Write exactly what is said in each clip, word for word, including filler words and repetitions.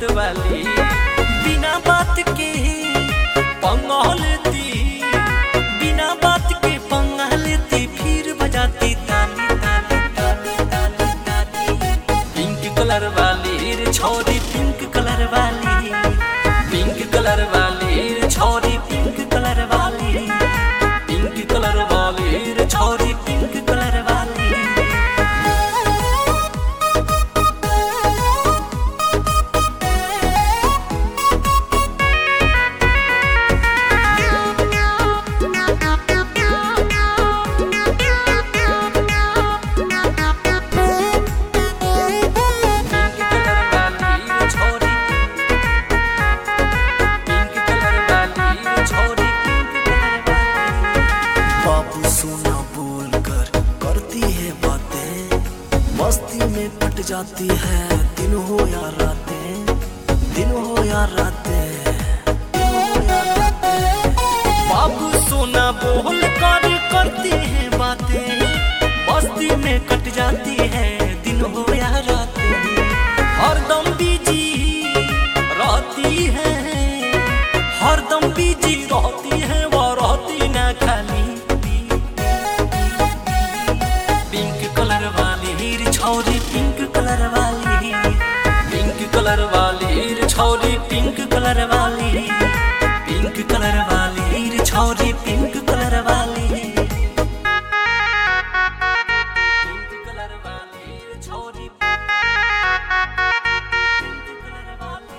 वाली, बिना बात के पंगा लेती, बिना बात के पंगा लेती, फिर बजाती ताली ताली ताली ताली ताली। पिंक कलर वाली रे छोरी, पिंक कलर वाली, पिंक कलर वाली रे छोरी, पिंक कलर वाली, पिंक कलर वाली रे छोरी, पिंक कलर वाली। मस्ती में कट जाती है दिन हो या रातें, दिन हो या रातें, दिन हो या रातें। बाबू सोना बोल कर करती है बातें, मस्ती में कट जाती है दिन हो या रातें। हरदम बिजी रहती है, हरदम बिजी रहती है, वो रहती ना खाली। पिंक कलर वाली छोरी, पिंक कलर वाली, पिंक कलर वाली छोरी, पिंक कलर वाली, पिंक कलर वाली छोरी, पिंक कलर वाली, पिंक कलर वाली छोरी, पिंक कलर वाली।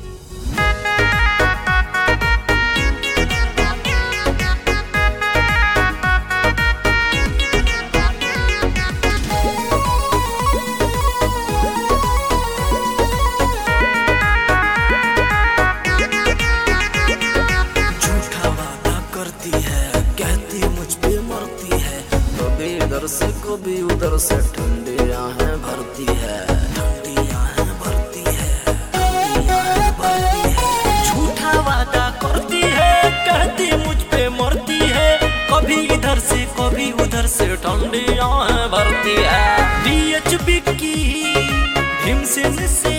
इधर से कभी उधर से ठंडियां हैं भरती है, ठंडियां हैं भरती है, ठंडियां हैं भरती है। झूठा वादा करती है, कहती मुझ पे मरती है, कभी इधर से कभी उधर से ठंडियां हैं भरती है। बीएच बिक्की भीमसेन से